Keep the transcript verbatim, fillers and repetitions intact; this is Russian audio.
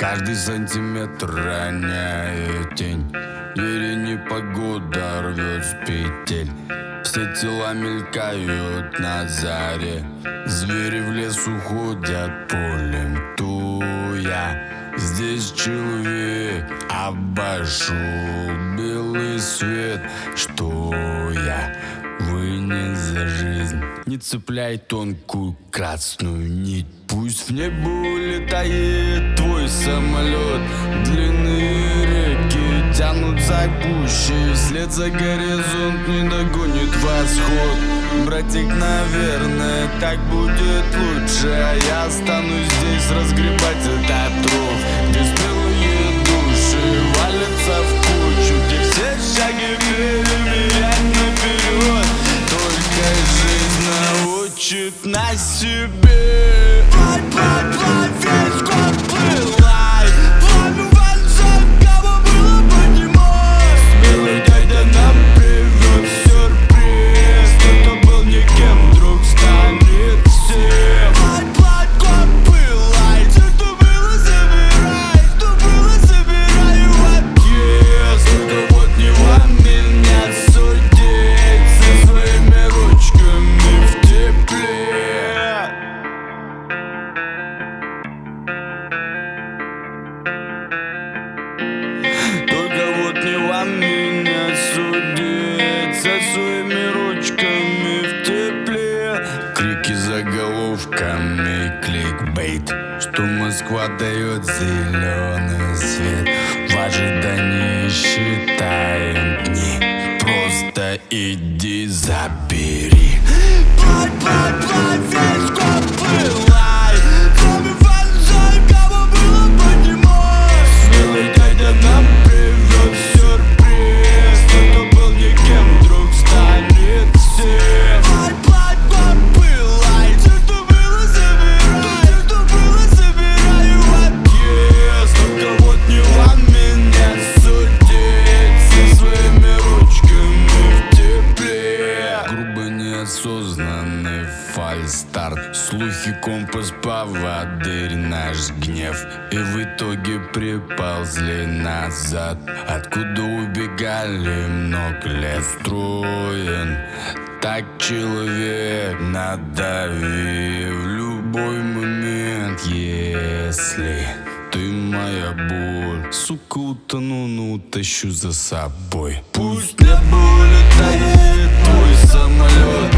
Каждый сантиметр роняет тень. Или непогода рвет с петель. Все тела мелькают на заре. Звери в лес уходят полем туя. Здесь человек обошел белый свет. Что я вынес за жизнь? Не цепляй тонкую красную нить. Пусть в небо улетает твой самолет. Длинные реки тянутся к пуще. Вслед за горизонт не догонит восход. Братик, наверное, так будет лучше. А я останусь здесь разгребать этот ров, где смелые души валятся в кучу, где все шаги переменять наперед. Только жизнь научит на себе. Плавь, плавь, плавь, весь год плылай. Пламя вальцев, кого было поднимать. Смелый дядя нам привез сюрприз. Кто был никем, вдруг станет всем. Плавь, плавь, год пылай. Все, что было, забирай. Что было, забирай в отъезд. Только вот не вам меня судить со своими ручками в тепле. Меня судить со своими ручками в тепле. Крики заголовками, кликбейт, что Москва дает зеленый свет. В ожидании считаем дни. Просто иди забери. Плавь, плавь, плавь, весь год плылай. Кроме фальшей, кого было поднимать. Смелый дядя нам привез сюрприз. Кто был никем, вдруг станет всем. Плавь, плавь, год пылай. Все, что было, забирай. Все, что было, забирай в отъезд. Только вот не вам меня судить со своими ручками в тепле. Грубо неосознанный фальстарт. Слухи, компас, поводырь, наш гнев. И в итоге приползли назад. Откуда убегали много лет строен. Так человек надави в любой момент. Если ты моя боль, сука, утону, но утащу за собой. Пусть небо улетает твой самолет.